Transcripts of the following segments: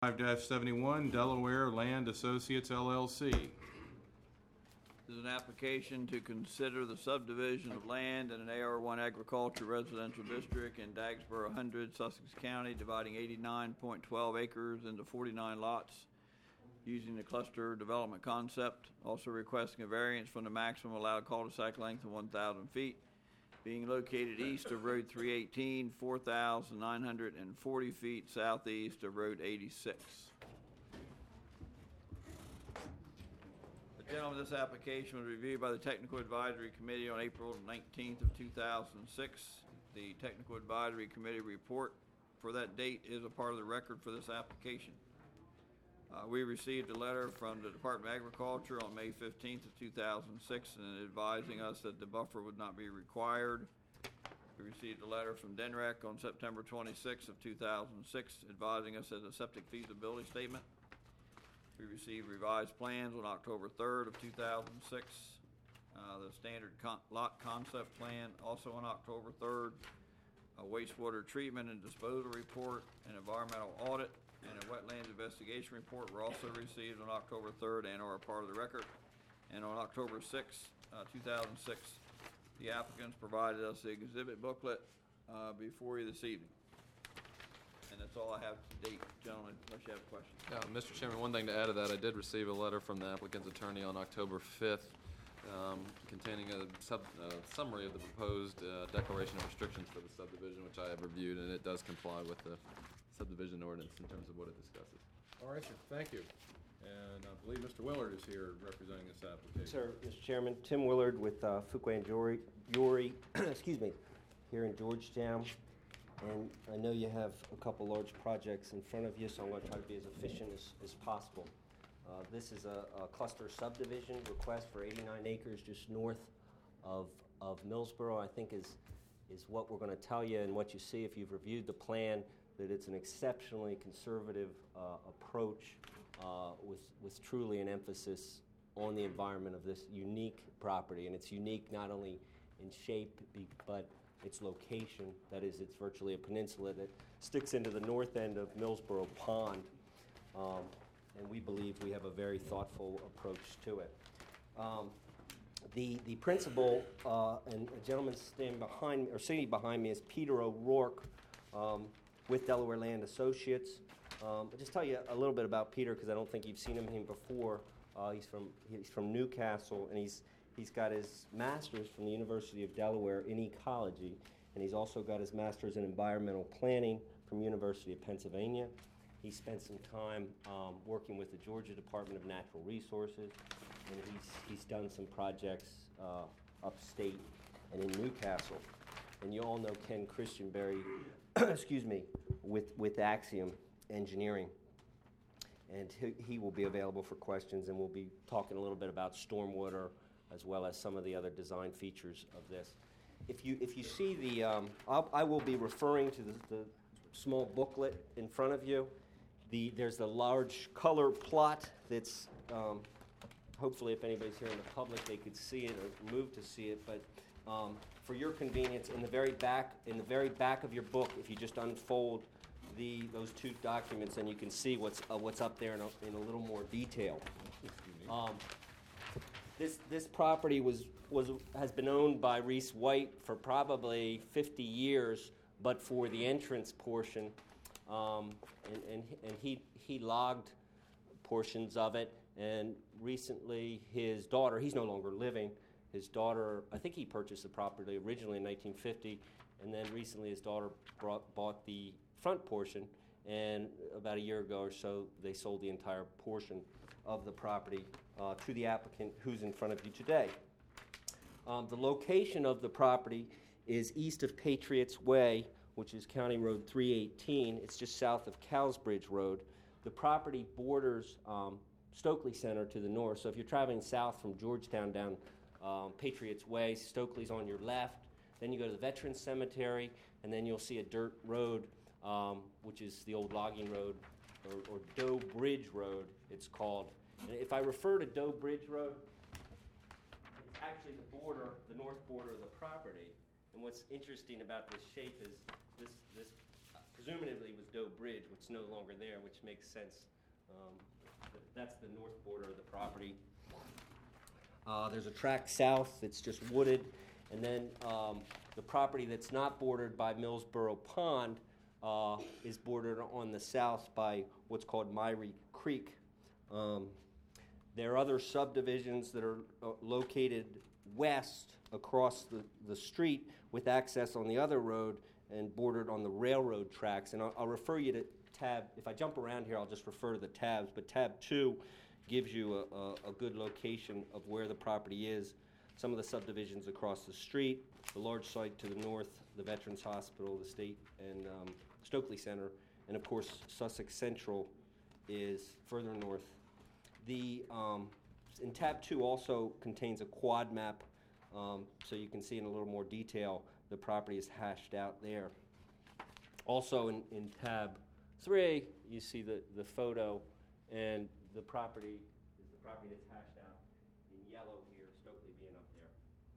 5-71 Delaware Land Associates LLC. This is an application to consider the subdivision of land in an AR1 agriculture residential district in Dagsboro 100, Sussex County, dividing 89.12 acres into 49 lots using the cluster development concept, also requesting a variance from the maximum allowed cul-de-sac length of 1,000 feet, being located east of Road 318, 4,940 feet southeast of Road 86. The gentleman, this application was reviewed by the Technical Advisory Committee on April 19th of 2006. The Technical Advisory Committee report for that date is a part of the record for this application. We received a letter from the Department of Agriculture on May 15th of 2006 and advising us that the buffer would not be required. We received a letter from DNREC on September 26th of 2006 advising us that a septic feasibility statement. We received revised plans on October 3rd of 2006. The standard lot concept plan also on October 3rd. A wastewater treatment and disposal report, an environmental audit, and a wetlands investigation report were also received on October 3rd and are a part of the record. And on October 6th, 2006, the applicants provided us the exhibit booklet before you this evening. And that's all I have to date, gentlemen, unless you have questions. Mr. Chairman, one thing to add to that, I did receive a letter from the applicant's attorney on October 5th containing a summary of the proposed declaration of restrictions for the subdivision, which I have reviewed, and it does comply with the subdivision ordinance in terms of what it discusses. All right, sir. Thank you. And I believe Mr. Willard is here representing this application. Sir, Mr. Chairman, Tim Willard with Fuquay and Jory, excuse me, here in Georgetown. And I know you have a couple large projects in front of you, so I'm going to try to be as efficient as possible. This is a cluster subdivision request for 89 acres just north of Millsboro. I think is what we're going to tell you and what you see if you've reviewed the plan, that it's an exceptionally conservative approach with truly an emphasis on the environment of this unique property. And it's unique not only in shape, but its location. That is, it's virtually a peninsula that sticks into the north end of Millsboro Pond. And we believe we have a very thoughtful approach to it. The principal and a gentleman sitting behind me is Peter O'Rourke with Delaware Land Associates. I'll just tell you a little bit about Peter because I don't think you've seen him before. He's from Newcastle, and he's got his master's from the University of Delaware in ecology, and he's also got his master's in environmental planning from University of Pennsylvania. He spent some time working with the Georgia Department of Natural Resources, and he's done some projects upstate and in Newcastle. And you all know Ken Christianberry, excuse me, with Axiom Engineering. And he will be available for questions, and we'll be talking a little bit about stormwater as well as some of the other design features of this. If you see the, I will be referring to the small booklet in front of you. There's a large color plot that's, hopefully if anybody's here in the public, they could see it or move to see it. But for your convenience, in the very back of your book, if you just unfold those two documents, and you can see what's up there in a little more detail. This property has been owned by Reese White for probably 50 years, but for the entrance portion. And he logged portions of it, and recently his daughter, he's no longer living, his daughter, I think he purchased the property originally in 1950, and then recently his daughter bought the front portion, and about a year ago or so they sold the entire portion of the property to the applicant who's in front of you today. The location of the property is east of Patriots Way, which is County Road 318. It's just south of Cowsbridge Road. The property borders Stokely Center to the north. So if you're traveling south from Georgetown down Patriots Way, Stokely's on your left. Then you go to the Veterans Cemetery, and then you'll see a dirt road, which is the old logging road, or Doe Bridge Road, it's called. And if I refer to Doe Bridge Road, it's actually the north border of the property. And what's interesting about this shape is this presumably was Doe Bridge, which is no longer there, which makes sense. That's the north border of the property. There's a tract south that's just wooded, and then the property that's not bordered by Millsboro Pond is bordered on the south by what's called Myrie Creek. There are other subdivisions that are located west across the street with access on the other road and bordered on the railroad tracks. And I'll refer you to tab, if I jump around here, I'll just refer to the tabs, but tab 2 gives you a good location of where the property is. Some of the subdivisions across the street, the large site to the north, the Veterans Hospital, the State and Stokely Center, and of course Sussex Central is further north. The in tab 2 also contains a quad map, so you can see in a little more detail the property is hashed out there. Also in tab 3, you see the photo, and the property is the property that's hashed out in yellow here, Stokely being up there.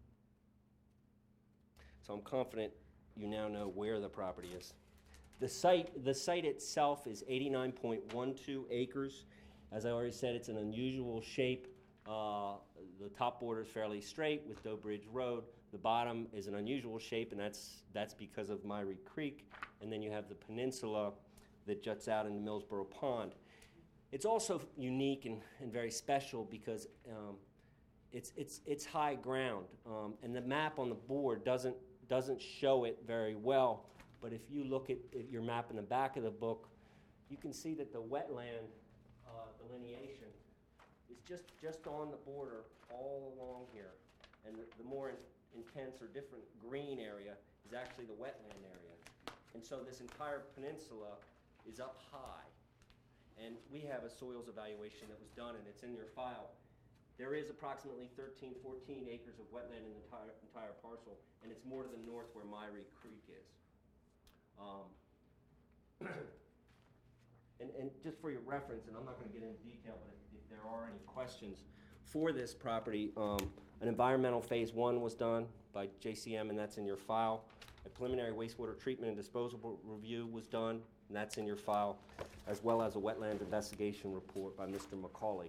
So I'm confident you now know where the property is. The site itself is 89.12 acres. As I already said, it's an unusual shape. The top border is fairly straight with Doe Bridge Road. The bottom is an unusual shape, and that's because of Myrie Creek. And then you have the peninsula that juts out into Millsboro Pond. It's also unique and very special because it's high ground, and the map on the board doesn't show it very well. But if you look at your map in the back of the book, you can see that the wetland delineation is just on the border all along here, and the more intense or different green area is actually the wetland area. And so this entire peninsula is up high. And we have a soils evaluation that was done, and it's in your file. There is approximately 13, 14 acres of wetland in the entire parcel, and it's more to the north where Myrie Creek is. And just for your reference, and I'm not going to get into detail, but if there are any questions for this property, an environmental phase 1 was done by JCM, and that's in your file. A preliminary wastewater treatment and disposal review was done, and that's in your file, as well as a wetland investigation report by Mr. McCauley.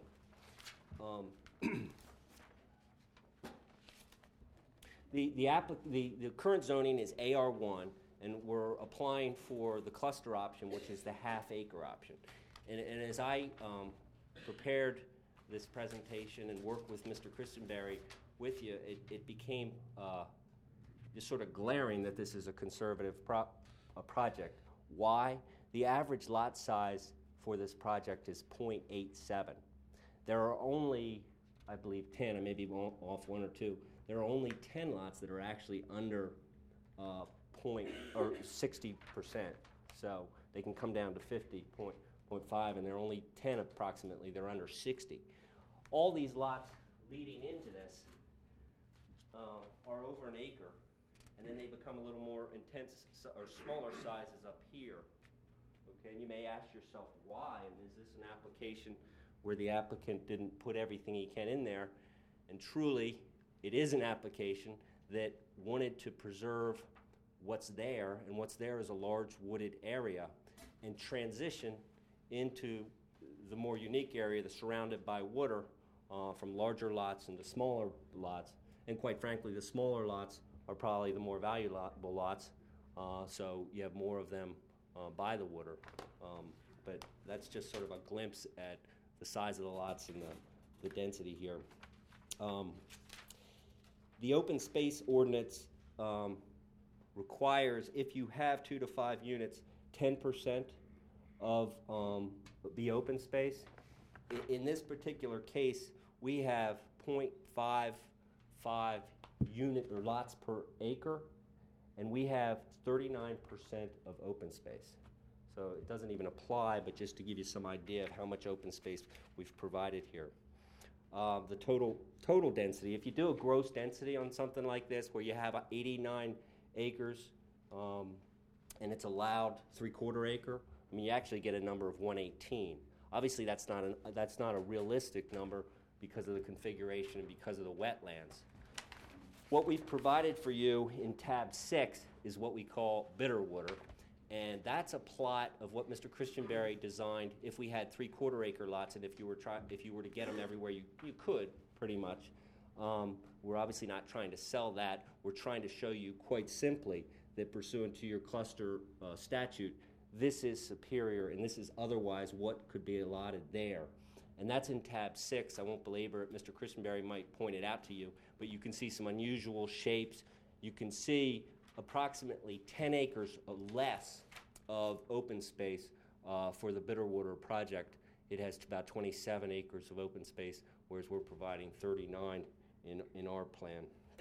The current zoning is AR1, and we're applying for the cluster option, which is the half-acre option. And as I prepared this presentation and worked with Mr. Christenberry with you, it became just sort of glaring that this is a conservative project. Why? The average lot size for this project is 0.87. There are only, I believe, 10, I may be off 1 or 2, there are only 10 lots that are actually under 60%. So they can come down to 50.5, and there are only 10 approximately, they're under 60. All these lots leading into this are over an acre, and then they become a little more intense or smaller sizes up here. Okay, and you may ask yourself why, and is this an application where the applicant didn't put everything he can in there? And truly, it is an application that wanted to preserve what's there, and what's there is a large wooded area, and transition into the more unique area that's surrounded by water from larger lots into smaller lots. And quite frankly, the smaller lots are probably the more valuable lots, so you have more of them by the water. But that's just sort of a glimpse at the size of the lots and the density here. The open space ordinance requires, if you have 2 to 5 units, 10% of the open space. In this particular case, we have 0.55 unit or lots per acre, and we have 39% of open space. So it doesn't even apply, but just to give you some idea of how much open space we've provided here. The total density, if you do a gross density on something like this where you have 89 acres and it's allowed 3/4 acre, I mean, you actually get a number of 118. Obviously, that's not a realistic number because of the configuration and because of the wetlands. What we've provided for you in tab 6 is what we call bitter water, And that's a plot of what Mr. Christianberry designed if we had 3/4 acre lots, and if you were to get them everywhere you could, pretty much. We're obviously not trying to sell that. We're trying to show you quite simply that pursuant to your cluster statute, this is superior and this is otherwise what could be allotted there. And that's in tab 6. I won't belabor it. Mr. Christianberry might point it out to you, but you can see some unusual shapes. You can see approximately 10 acres or less of open space for the Bitterwater project. It has about 27 acres of open space, whereas we're providing 39 in our plan.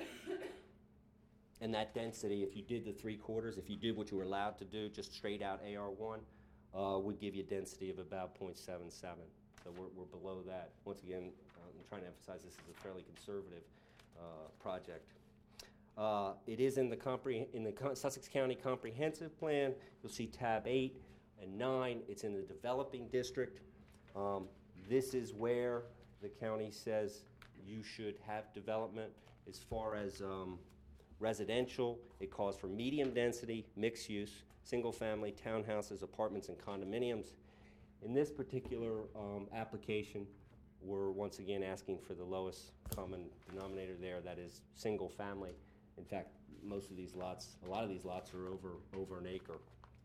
And that density, if you did the 3/4, if you did what you were allowed to do, just straight out AR1, would give you a density of about 0.77. So we're below that. Once again, I'm trying to emphasize this is a fairly conservative project. It is in the Sussex County Comprehensive Plan. You'll see tab 8 and 9. It's in the developing district. This is where the county says you should have development. As far as residential, it calls for medium density, mixed use, single family, townhouses, apartments, and condominiums. In this particular application, we're once again asking for the lowest common denominator there, that is single family. In fact, a lot of these lots are over an acre.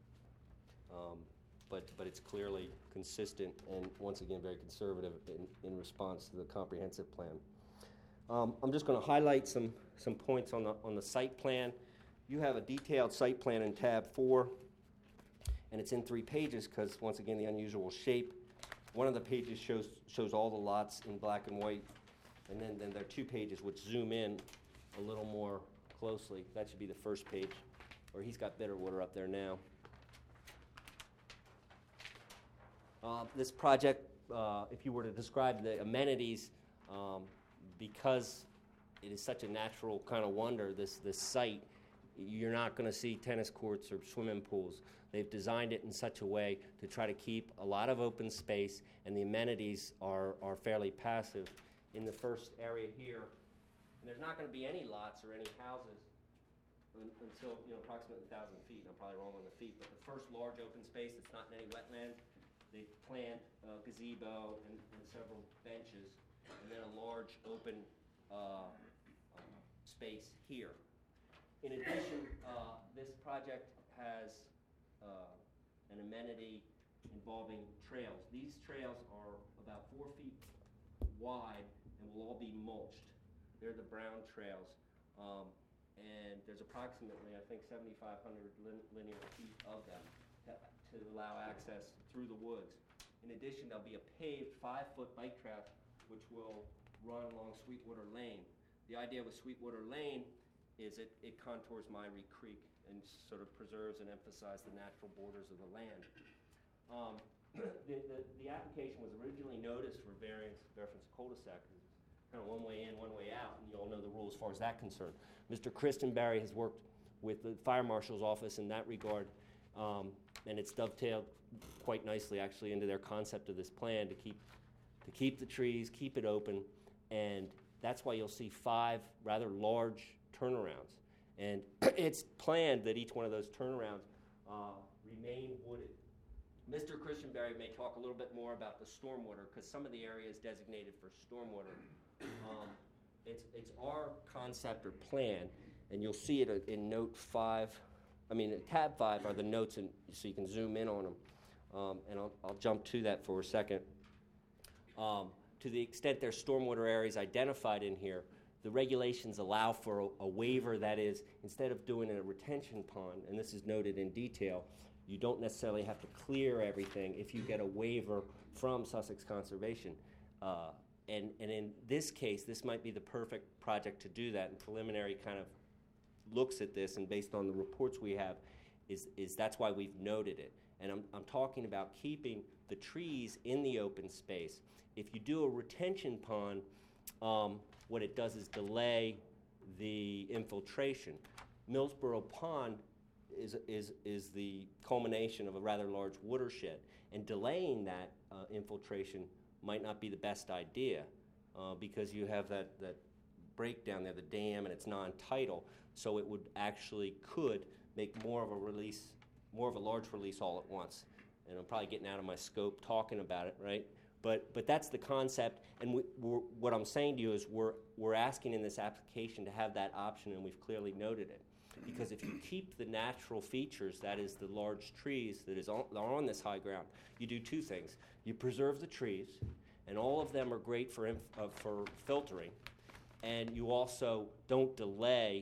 But it's clearly consistent and once again very conservative in response to the comprehensive plan. I'm just going to highlight some points on the site plan. You have a detailed site plan in tab 4, and it's in 3 pages because once again the unusual shape. One of the pages shows all the lots in black and white, and then there are 2 pages which zoom in a little more closely. That should be the first page, or he's got Bitterwater up there now. This project, if you were to describe the amenities, because it is such a natural kind of wonder, this site, you're not going to see tennis courts or swimming pools. They've designed it in such a way to try to keep a lot of open space, and the amenities are fairly passive. In the first area here, and there's not going to be any lots or any houses until approximately 1,000 feet. I'm probably wrong on the feet, but the first large open space that's not in any wetland, they plant a gazebo and several benches, and then a large open space here. In addition, this project has an amenity involving trails. These trails are about 4 feet wide and will all be mulched. They're the brown trails, and there's approximately, I think, 7,500 linear feet of them to allow access through the woods. In addition, there'll be a paved 5-foot bike track which will run along Sweetwater Lane. The idea with Sweetwater Lane is it contours Myrie Creek and sort of preserves and emphasizes the natural borders of the land. The application was originally noticed for variance cul-de-sac, kind of one way in, one way out, and you all know the rule as far as that concerned. Mr. Christianberry has worked with the Fire Marshal's office in that regard, and it's dovetailed quite nicely actually into their concept of this plan to keep the trees, keep it open, and that's why you'll see 5 rather large turnarounds. And it's planned that each one of those turnarounds remain wooded. Mr. Christianberry may talk a little bit more about the stormwater because some of the area is designated for stormwater. It's our concept or plan, and you'll see it in note 5. Tab 5 are the notes, and so you can zoom in on them. And I'll jump to that for a second. To the extent there's stormwater areas identified in here, the regulations allow for a waiver. That is, instead of doing a retention pond, and this is noted in detail, you don't necessarily have to clear everything if you get a waiver from Sussex Conservation. And in this case, this might be the perfect project to do that, and preliminary kind of looks at this, and based on the reports we have, is that's why we've noted it. And I'm talking about keeping the trees in the open space. If you do a retention pond, what it does is delay the infiltration. Millsboro Pond is the culmination of a rather large watershed, and delaying that infiltration might not be the best idea because you have that breakdown there, the dam, and it's non-tidal, so it would could make more of a release more of a large release all at once. And I'm probably getting out of my scope talking about it, right? But that's the concept, and what I'm saying to you is we're asking in this application to have that option, and we've clearly noted it. Because if you keep the natural features, that is the large trees that are on this high ground, you do two things. You preserve the trees, and all of them are great for filtering, and you also don't delay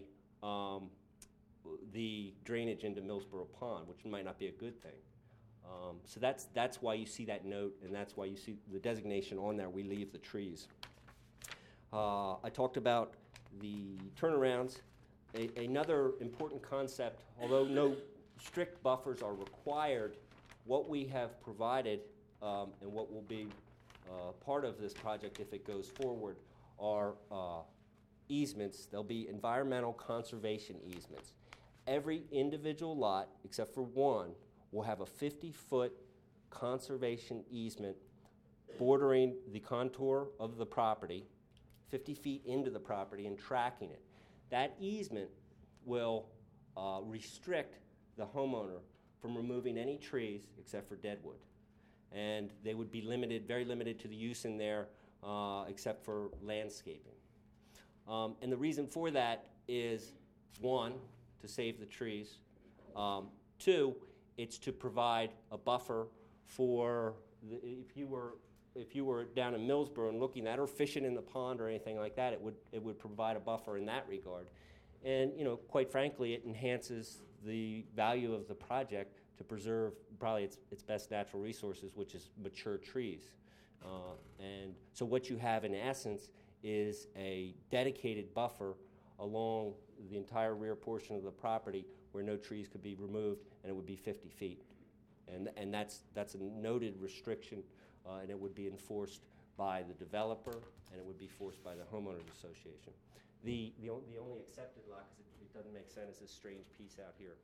the drainage into Millsboro Pond, which might not be a good thing. So that's why you see that note, and that's why you see the designation on there. We leave the trees. I talked about the turnarounds. Another important concept, although no strict buffers are required, what we have provided and what will be part of this project if it goes forward are easements. There'll be environmental conservation easements. Every individual lot, except for one, will have a 50-foot conservation easement bordering the contour of the property, 50 feet into the property and tracking it. That easement will restrict the homeowner from removing any trees except for deadwood. And they would be limited, very limited to the use in there except for landscaping. And the reason for that is, one, to save the trees. Two, it's to provide a buffer for if you were down in Millsboro and looking at or fishing in the pond or anything like that, it would provide a buffer in that regard. And quite frankly, it enhances the value of the project to preserve probably its best natural resources, which is mature trees. And so what you have in essence is a dedicated buffer along the entire rear portion of the property where no trees could be removed, and it would be 50 feet. And that's a noted restriction, and it would be enforced by the developer, and it would be forced by the homeowners association. The only accepted lot, because it doesn't make sense, is this strange piece out here.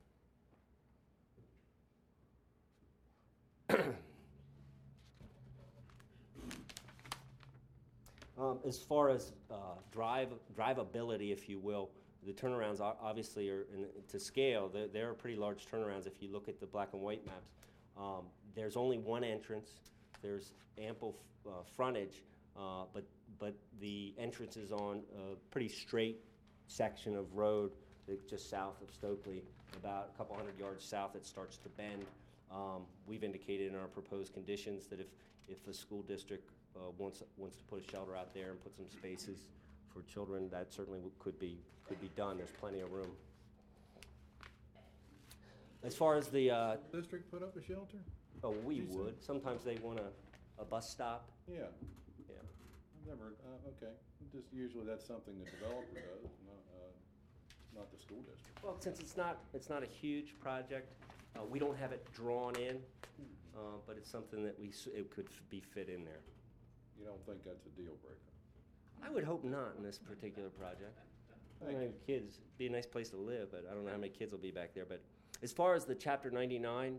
As far as drivability, if you will, the turnarounds obviously are to scale. There are pretty large turnarounds if you look at the black and white maps. There's only one entrance. There's ample frontage, but the entrance is on a pretty straight section of road just south of Stokely, about a couple hundred yards south. It starts to bend. We've indicated in our proposed conditions that if the school district wants to put a shelter out there and put some spaces for children, that certainly could be done. There's plenty of room. As far as the District put up a shelter? we Decent. would. Sometimes they want a bus stop. Yeah. Yeah. I've never, okay. Just usually that's something the developer does, not the school district. Well, since it's not a huge project, we don't have it drawn in, but it's something that it could be fit in there. You don't think that's a deal breaker? I would hope not in this particular project. I don't Thank have kids. It'd be a nice place to live, but I don't know how many kids will be back there. But as far as the Chapter 99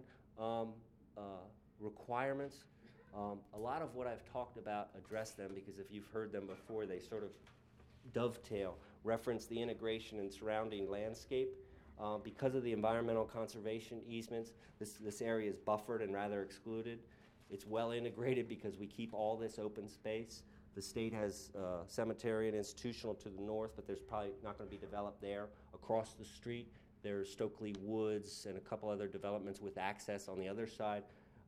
requirements, a lot of what I've talked about address them, because if you've heard them before, they sort of dovetail, reference the integration and surrounding landscape. Because of the environmental conservation easements, this area is buffered and rather excluded. It's well integrated because we keep all this open space. The state has cemetery and institutional to the north, but there's probably not going to be developed there. Across the street, there's Stokely Woods and a couple other developments with access on the other side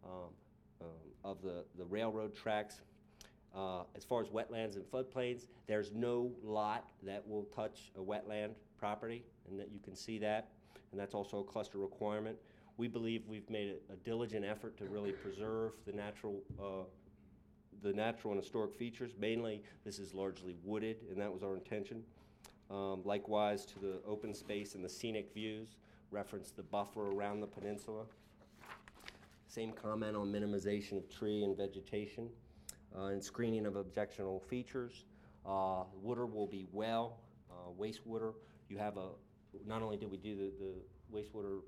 of the railroad tracks. As far as wetlands and floodplains, there's no lot that will touch a wetland property, and that you can see that, and that's also a cluster requirement. We believe we've made a diligent effort to really preserve the natural and historic features. Mainly, this is largely wooded, and that was our intention. Likewise, to the open space and the scenic views, reference the buffer around the peninsula. Same comment on minimization of tree and vegetation and screening of objectionable features. Water will be wastewater. You have not only did we do the wastewater,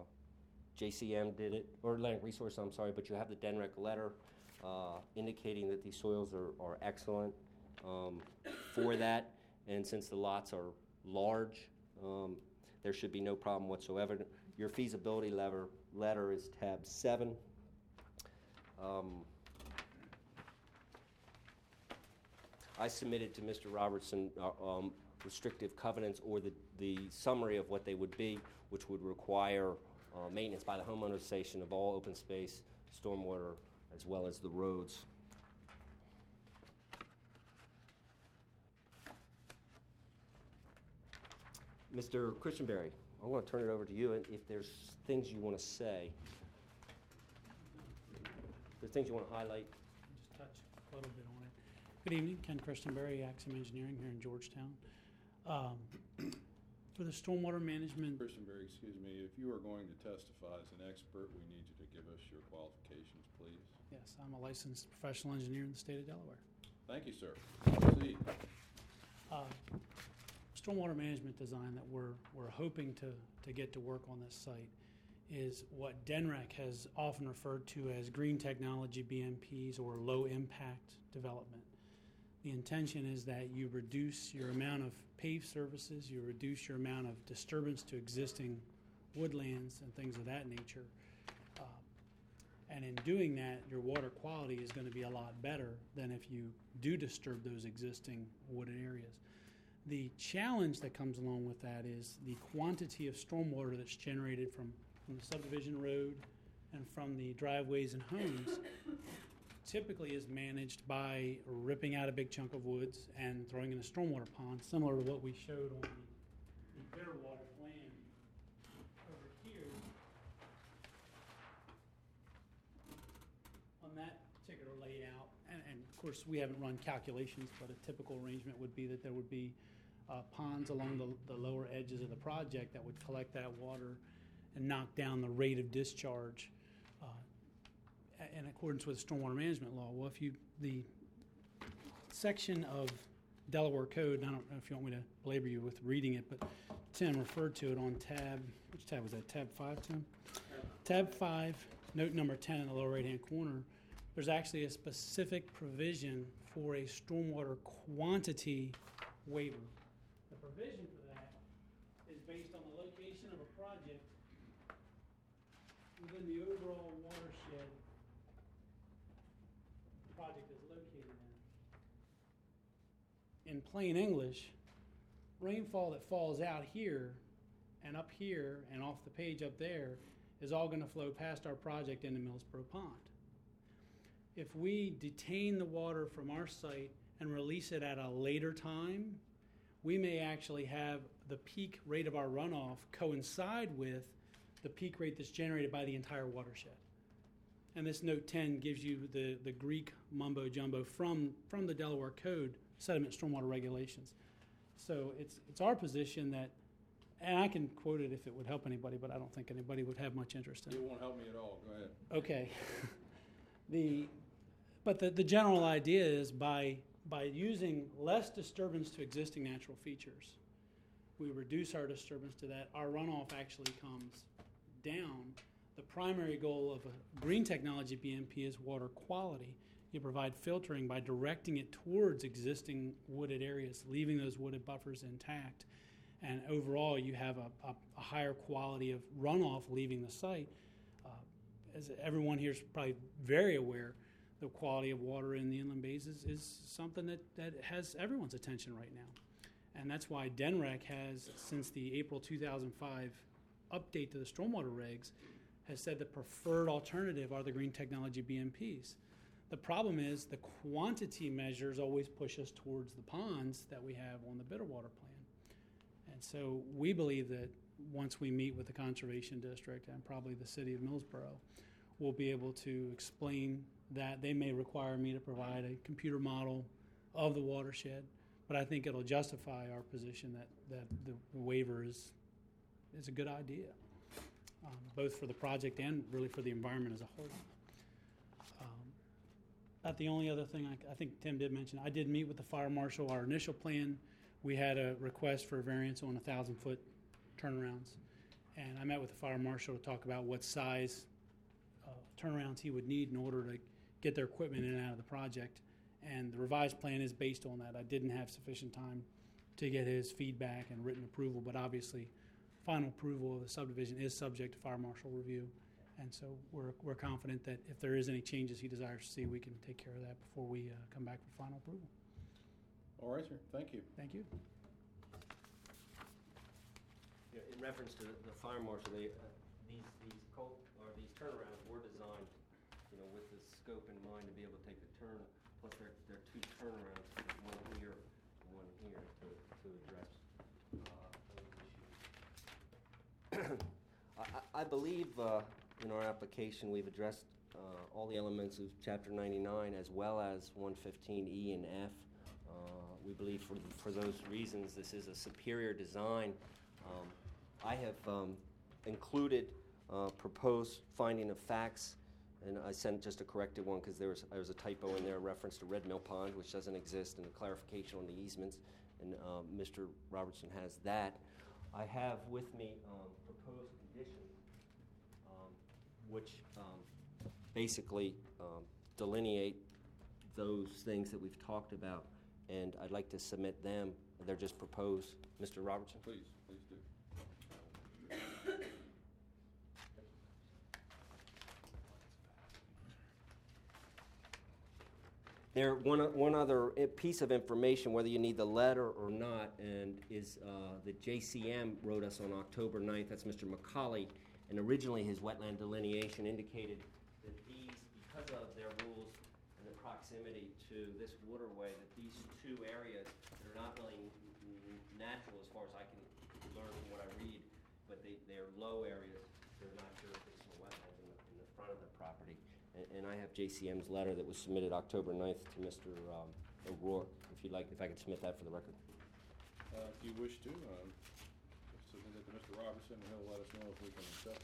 JCM did it, or Atlantic Resource, I'm sorry, but you have the DENREC letter indicating that these soils are excellent for that. And since the lots are large, there should be no problem whatsoever. Your feasibility letter is tab 7. I submitted to Mr. Robertson restrictive covenants, or the summary of what they would be, which would require maintenance by the homeowner association of all open space, stormwater, as well as the roads. Mr. Christianberry, I want to turn it over to you, and if there's things you want to say, if there's things you want to highlight. Just touch a little bit on it. Good evening, Ken Christenberry, Axiom Engineering here in Georgetown. For the stormwater management, Christenberry, excuse me, if you are going to testify as an expert, we need you to give us your qualifications, please. yes, I'm a licensed professional engineer in the state of Delaware. Thank you, sir. Proceed. Stormwater management design that we're hoping to get to work on this site is what DENREC has often referred to as green technology BMPs, or low impact development. The intention is that you reduce your amount of paved surfaces, you reduce your amount of disturbance to existing woodlands and things of that nature. And in doing that, your water quality is going to be a lot better than if you do disturb those existing wooded areas. The challenge that comes along with that is the quantity of stormwater that's generated from the subdivision road and from the driveways and homes typically is managed by ripping out a big chunk of woods and throwing in a stormwater pond, similar to what we showed on the Bitterwater plan over here. On that particular layout, and of course we haven't run calculations, but a typical arrangement would be that there would be ponds along the lower edges of the project that would collect that water and knock down the rate of discharge in accordance with stormwater management law. Well, the section of Delaware Code, and I don't know if you want me to belabor you with reading it, but Tim referred to it on which tab was that, tab 5, Tim? Tab 5, note number 10 in the lower right-hand corner, there's actually a specific provision for a stormwater quantity waiver. The provision for that is based on the location of a project within the overall watershed the project is located in. In plain English, rainfall that falls out here and up here and off the page up there is all going to flow past our project into Millsboro Pond. If we detain the water from our site and release it at a later time, we may actually have the peak rate of our runoff coincide with the peak rate that's generated by the entire watershed. And this note 10 gives you the Greek mumbo jumbo from the Delaware Code sediment stormwater regulations. So it's our position that, and I can quote it if it would help anybody, but I don't think anybody would have much interest in it. It won't help me at all. Go ahead. Okay. But the general idea is by using less disturbance to existing natural features, we reduce our disturbance to that. Our runoff actually comes down. The primary goal of a green technology BMP is water quality. You provide filtering by directing it towards existing wooded areas, leaving those wooded buffers intact. And overall, you have a higher quality of runoff leaving the site. As everyone here is probably very aware, the quality of water in the inland bays is something that has everyone's attention right now. And that's why DENREC has, since the April 2005 update to the stormwater regs, has said the preferred alternative are the green technology BMPs. The problem is the quantity measures always push us towards the ponds that we have on the Bitterwater plan. And so we believe that once we meet with the Conservation District and probably the City of Millsboro, we'll be able to explain that. They may require me to provide a computer model of the watershed, but I think it'll justify our position that the waiver is a good idea, both for the project and really for the environment as a whole. About the only other thing I think Tim did mention, I did meet with the fire marshal. Our initial plan, we had a request for a variance on 1,000-foot turnarounds, and I met with the fire marshal to talk about what size turnarounds he would need in order to get their equipment in and out of the project, and the revised plan is based on that. I didn't have sufficient time to get his feedback and written approval, but obviously final approval of the subdivision is subject to fire marshal review. And so we're confident that if there is any changes he desires to see, we can take care of that before we come back for final approval. All right, sir, thank you. Thank you. Yeah, in reference to the fire marshal, these turnarounds were designed, with the scope in mind to be able to take the turn. Plus, they're two turnarounds, one here, one here, to address those issues. I believe in our application we've addressed all the elements of Chapter 99 as well as 115E and F. We believe for those reasons this is a superior design. I have included proposed finding of facts, and I sent just a corrected one because there was a typo in there, reference to Red Mill Pond, which doesn't exist, and a clarification on the easements, and Mr. Robertson has that. I have with me proposed conditions, which basically delineate those things that we've talked about, and I'd like to submit them. They're just proposed. Mr. Robertson? Please do. There, one other piece of information, whether you need the letter or not, and is the JCM wrote us on October 9th. That's Mr. McCauley, and originally his wetland delineation indicated that these, because of their rules and the proximity to this waterway, that these two areas that are not really natural as far as I can learn from what I read, but they're low areas. They're not jurisdictional wetlands in the front of the property. And I have JCM's letter that was submitted October 9th to Mr. O'Rourke, if you'd like, if I could submit that for the record. If you wish to, submit it to Mr. Robertson, and he'll let us know if we can accept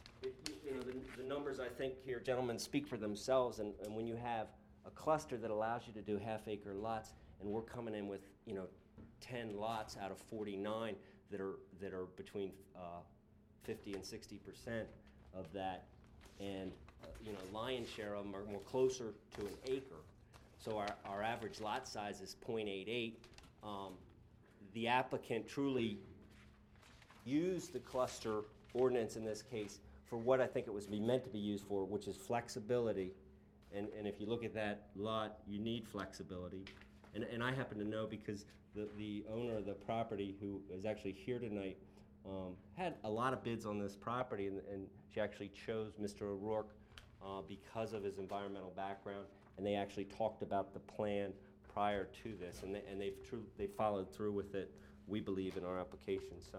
it. The numbers, I think, here, gentlemen, speak for themselves, and when you have a cluster that allows you to do half-acre lots, and we're coming in with, 10 lots out of 49 that are between 50 and 60% of that, and lion's share of them are more closer to an acre. So our average lot size is 0.88. The applicant truly used the cluster ordinance in this case for what I think it was meant to be used for, which is flexibility. And if you look at that lot, you need flexibility. And I happen to know because the owner of the property, who is actually here tonight, had a lot of bids on this property, and she actually chose Mr. O'Rourke because of his environmental background, and they actually talked about the plan prior to this, and they followed through with it, we believe, in our application. So,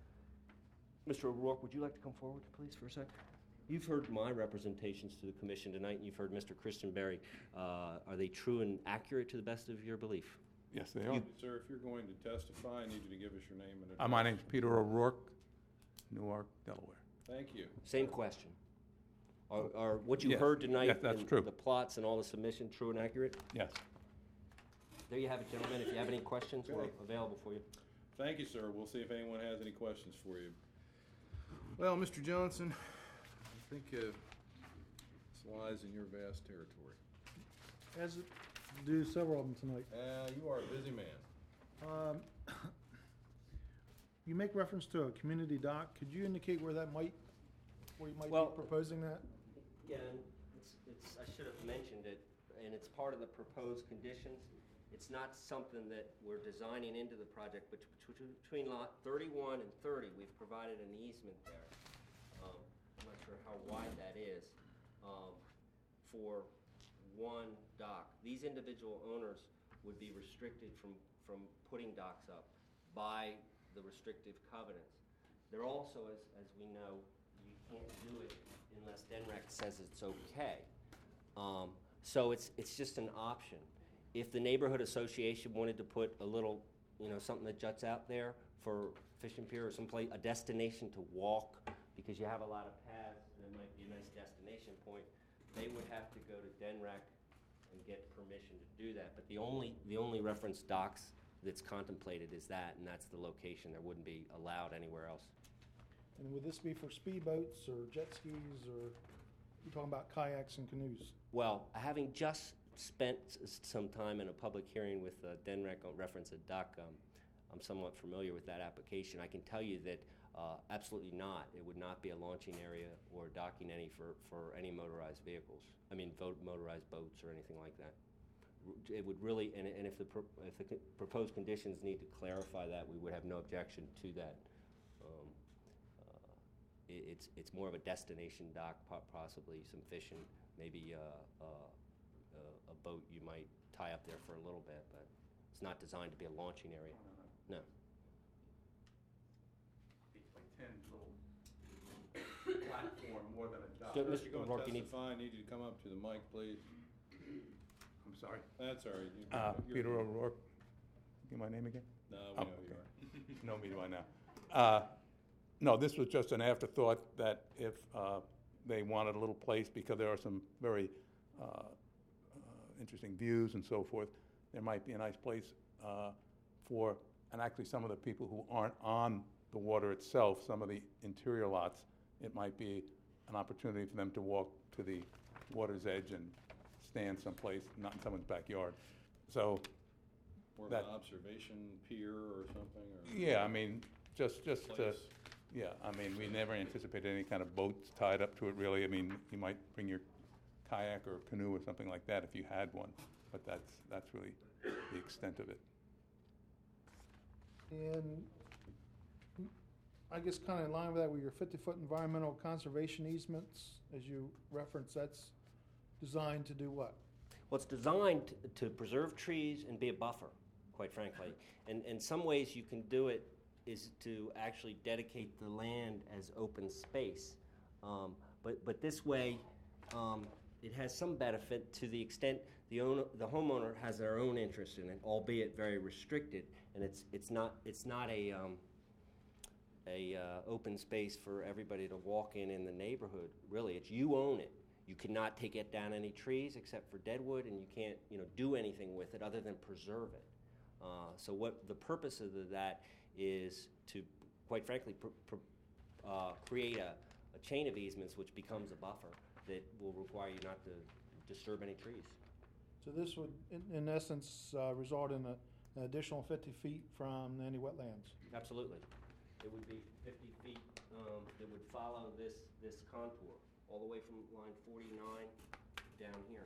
Mr. O'Rourke, would you like to come forward, please, for a sec? You've heard my representations to the commission tonight, and you've heard Mr. Christian Berry. Are they true and accurate to the best of your belief? Yes, they are. Sir, if you're going to testify, I need you to give us your name and address. My name's Peter O'Rourke, Newark, Delaware. Thank you. Same question. Are what you Yes. heard tonight, Yes, that's and true. the plots and all the submission, true and accurate? Yes. There you have it, gentlemen. If you have any questions, we're Okay. available for you. Thank you, sir. We'll see if anyone has any questions for you. Well, Mr. Johnson, I think this lies in your vast territory. As do several of them tonight. You are a busy man. You make reference to a community dock. Could you indicate where you might Well- be proposing that? Again, I should have mentioned it, and it's part of the proposed conditions. It's not something that we're designing into the project, but between lot 31 and 30, we've provided an easement there. I'm not sure how wide that is, for one dock. These individual owners would be restricted from putting docks up by the restrictive covenants. They're also, as we know, you can't do it unless DENREC says it's okay. So it's just an option. If the neighborhood association wanted to put a little, something that juts out there for fishing pier or someplace, a destination to walk, because you have a lot of paths, and it might be a nice destination point, they would have to go to DENREC and get permission to do that. But the only reference docks that's contemplated is that, and that's the location. There wouldn't be allowed anywhere else. And would this be for speedboats or jet skis, or you talking about kayaks and canoes? Well, having just spent some time in a public hearing with DENREC on reference at dock, I'm somewhat familiar with that application. I can tell you that absolutely not. It would not be a launching area or docking for any motorized vehicles. I mean, motorized boats or anything like that. It would really, and if the proposed conditions need to clarify that, we would have no objection to that. It's more of a destination dock, possibly some fishing, maybe a boat you might tie up there for a little bit, but it's not designed to be a launching area. No. Like 10 little platform more than a dock. So, If Mr. you're going O'Rourke, to you need- testify, I need you to come up to the mic, please. I'm sorry. That's all right. You're Peter good. O'Rourke. Give my name again? No, we Oh, know who you okay. are. Know me by now. No, this was just an afterthought that if they wanted a little place, because there are some very interesting views and so forth, there might be a nice place for, and actually some of the people who aren't on the water itself, some of the interior lots, it might be an opportunity for them to walk to the water's edge and stand someplace, not in someone's backyard. So, More of That- an observation pier or something, or? yeah, I mean, just to, Place. yeah, I mean, we never anticipated any kind of boats tied up to it, really. I mean, you might bring your kayak or canoe or something like that if you had one, but that's really the extent of it. And I guess kind of in line with that, with your 50-foot environmental conservation easements, as you referenced, that's designed to do what? Well, it's designed to preserve trees and be a buffer, quite frankly. And in some ways you can do it is to actually dedicate the land as open space. But this way, it has some benefit to the extent the homeowner has their own interest in it, albeit very restricted. And it's not a open space for everybody to walk in the neighborhood. Really, it's you own it. You cannot take it down any trees except for deadwood, and you can't, do anything with it other than preserve it. So what the purpose of that is to, quite frankly, create a chain of easements which becomes a buffer that will require you not to disturb any trees. So this would, in essence, result in an additional 50 feet from any wetlands. Absolutely. It would be 50 feet that would follow this contour, all the way from line 49 down here,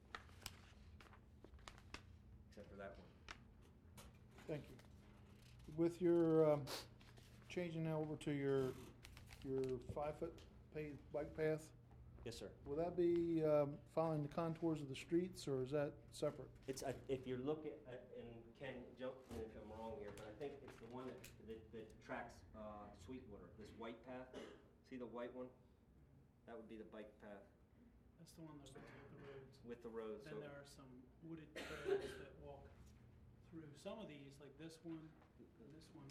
except for that one. Thank you. With your, changing now over to your 5-foot paved bike path, Yes, sir. will that be following the contours of the streets, or is that separate? It's if you look at and Ken, jump in if I'm wrong here, but I think it's the one that tracks Sweetwater. This white path. See the white one? That would be the bike path That's the one that goes with the roads. with the road. Then there are some wooded trails that walk through. Some of these, like this one and this one.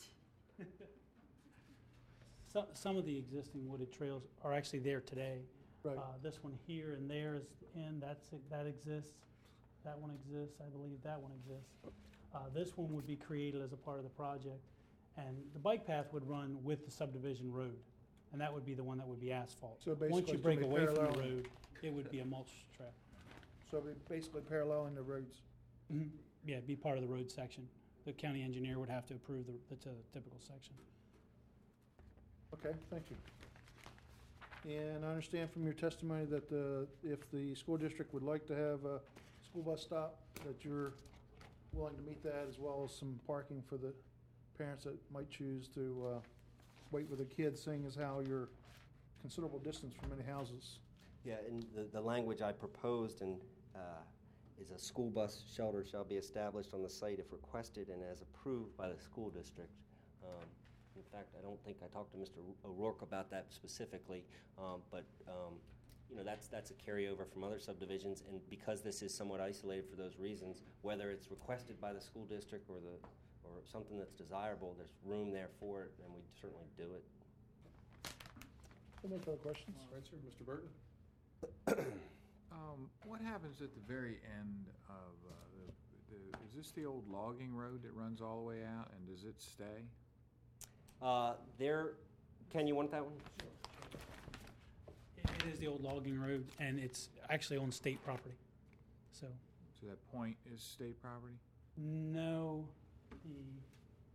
Some of the existing wooded trails are actually there today. Right. This one here and there is in, that exists. That one exists, I believe that one exists. This one would be created as a part of the project. And the bike path would run with the subdivision road. And that would be the one that would be asphalt. So basically Once you it's break gonna be away from the parallel. road, it would be a mulch track. So it'd be basically paralleling the roads. Mhm. Yeah, it'd be part of the road section. The county engineer would have to approve the typical section. Okay, thank you. And I understand from your testimony that if the school district would like to have a school bus stop, that you're willing to meet that, as well as some parking for the parents that might choose to wait with their kids, seeing as how you're considerable distance from any houses. Yeah, and the language I proposed and is a school bus shelter shall be established on the site if requested and as approved by the school district. In fact, I don't think I talked to Mr. O'Rourke about that specifically, but that's a carryover from other subdivisions, and because this is somewhat isolated for those reasons, whether it's requested by the school district or something that's desirable, there's room there for it, and we'd certainly do it. Any further questions? All right, sir. Mr. Burton? What happens at the very end of, is this the old logging road that runs all the way out, and does it stay? Ken, you want that one? It is the old logging road, and it's actually on state property. So, So that point is state property? no,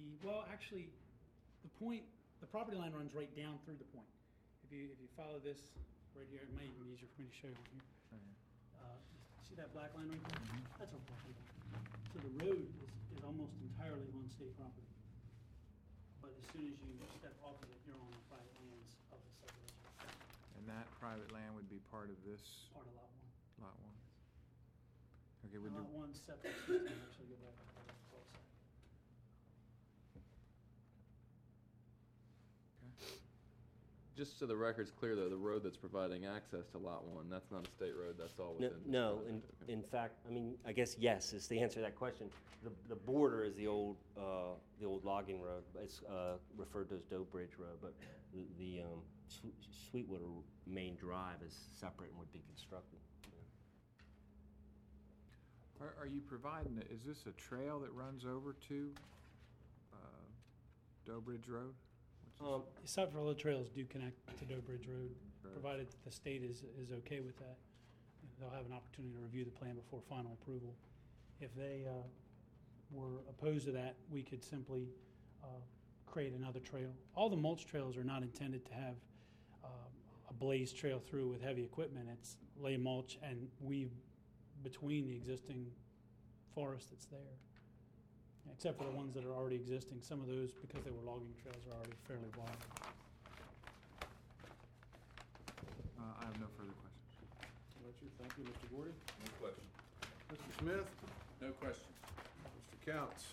well, actually, the property line runs right down through the point. If you follow this right here, it may even be easier for me to show you on here. See that black line right there? That's our property line. So the road is almost entirely on state property. But as soon as you step off of it, you're on the private lands of the subdivision, And that private land would be part of this part of lot one. lot one? Okay, would you, Lot one septic system, actually go back to the cul-de-sac. Just so the record's clear, though, the road that's providing access to Lot 1, that's not a state road, that's all No, within this no, project. Okay. in fact, I mean, I guess yes is the answer to that question. The border is the old logging road. It's referred to as Doe Bridge Road, but the Sweetwater Main Drive is separate and would be constructed. are you providing, is this a trail that runs over to Doe Bridge Road? Several trails do connect to Doe Bridge Road, Right. provided that the state is okay with that. They'll have an opportunity to review the plan before final approval. If they were opposed to that, we could simply create another trail. All the mulch trails are not intended to have a blazed trail through with heavy equipment. It's lay mulch and weave between the existing forest that's there. Except for the ones that are already existing. Some of those, because they were logging trails, are already fairly wide. I have no further questions. Richard, thank you. Mr. Gordy? No question. Mr. Smith? No questions. Mr. Counts?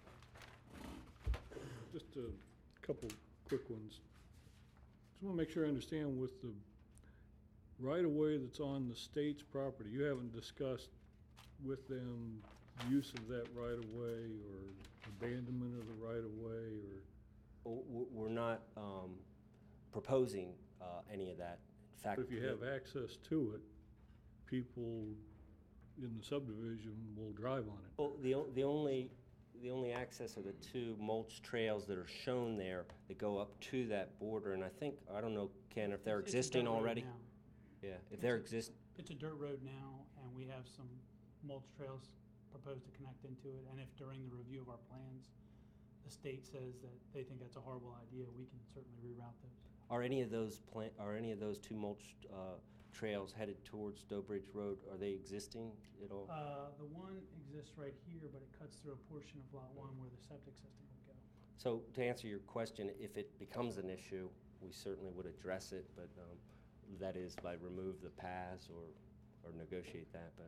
Just a couple quick ones. Just want to make sure I understand with the right-of-way that's on the state's property, you haven't discussed with them use of that right-of-way or abandonment of the right-of-way or? We're not proposing any of that. In fact, But if you have access to it, people in the subdivision will drive on it. well, the only access are the two mulch trails that are shown there that go up to that border. And I don't know, Ken, if they're It's a existing dirt road already. now. Yeah, if they're exist. It's a dirt road now, and we have some mulch trails proposed to connect into it. And if during the review of our plans, the state says that they think that's a horrible idea, we can certainly reroute those. Are any of those two mulch trails headed towards Doe Bridge Road? Are they existing at all? The one exists right here, but it cuts through a portion of Lot 1 where the septic system would go. So to answer your question, if it becomes an issue, we certainly would address it, but that is by remove the paths or negotiate that. But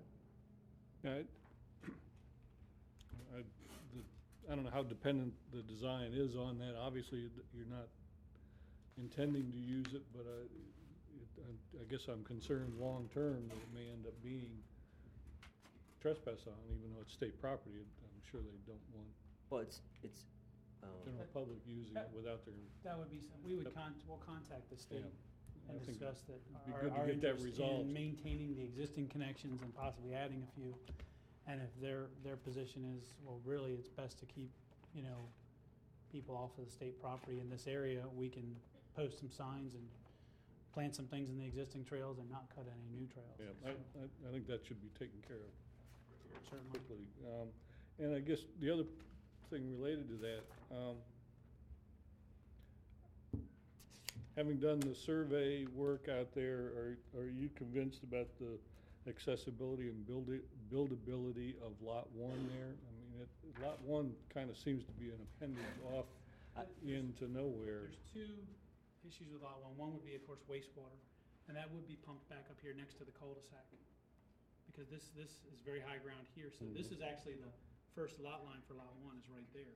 I don't know how dependent the design is on that. Obviously, you're not intending to use it, but I guess I'm concerned long-term that it may end up being trespassed on, even though it's state property. I'm sure they don't want well, it's general public using it without their, That would be some, we'll contact the state I and think discuss that. it'd be our- good to our get that interest resolved. in maintaining the existing connections and possibly adding a few. And if their position is, well, really, it's best to keep, people off of the state property in this area, we can post some signs and plant some things in the existing trails and not cut any new trails. yeah, I think that should be taken care of Certainly. quickly. And I guess the other thing related to that, having done the survey work out there, are you convinced about the accessibility and buildability of Lot 1 there? I mean, Lot 1 kind of seems to be an appendage off into nowhere. There's two issues with Lot 1. One would be, of course, wastewater, and that would be pumped back up here next to the cul-de-sac. Because this is very high ground here, so this is actually the first lot line for Lot 1 is right there.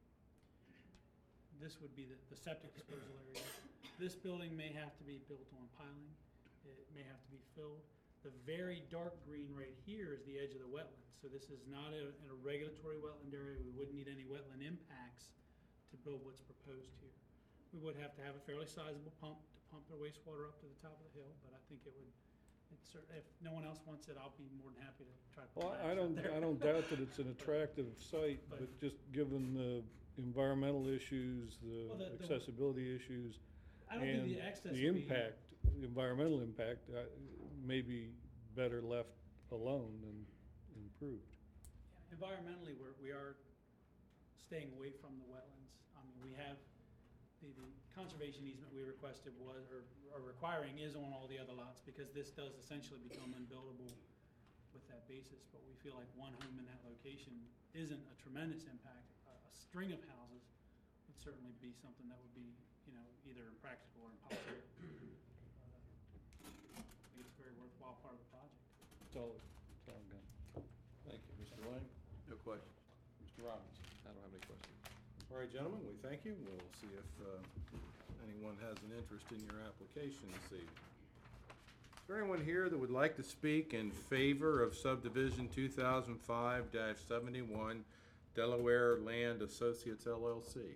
This would be the septic disposal area. This building may have to be built on piling. It may have to be filled. The very dark green right here is the edge of the wetland. So this is not in a regulatory wetland area. We wouldn't need any wetland impacts to build what's proposed here. We would have to have a fairly sizable pump to pump the wastewater up to the top of the hill, but I think it would, if no one else wants it, I'll be more than happy to try to. Well, put I maps up there. don't doubt that it's an attractive site, but just given the environmental issues, Well, the the- accessibility issues, I don't think and the access the would be- impact, the environmental impact, may be better left alone than improved. Environmentally, we are staying away from the wetlands. I mean, we have, the conservation easement we requested was, or are requiring is on all the other lots, because this does essentially become unbuildable with that basis, but we feel like one home in that location isn't a tremendous impact. A string of houses would certainly be something that would be, you know, either impractical or impossible. I think it's a very worthwhile part of the project. It's all good. Thank you. Mr. Lang? No question. Mr. Robbins? I don't have any questions. All right, gentlemen, we thank you. We'll see if anyone has an interest in your application this evening. Is there anyone here that would like to speak in favor of subdivision 2005-71 Delaware Land Associates LLC?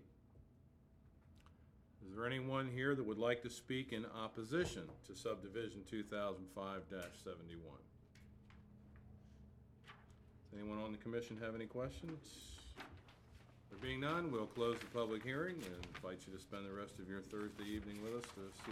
Is there anyone here that would like to speak in opposition to subdivision 2005-71? Does anyone on the commission have any questions? There being none, we'll close the public hearing and invite you to spend the rest of your Thursday evening with us to see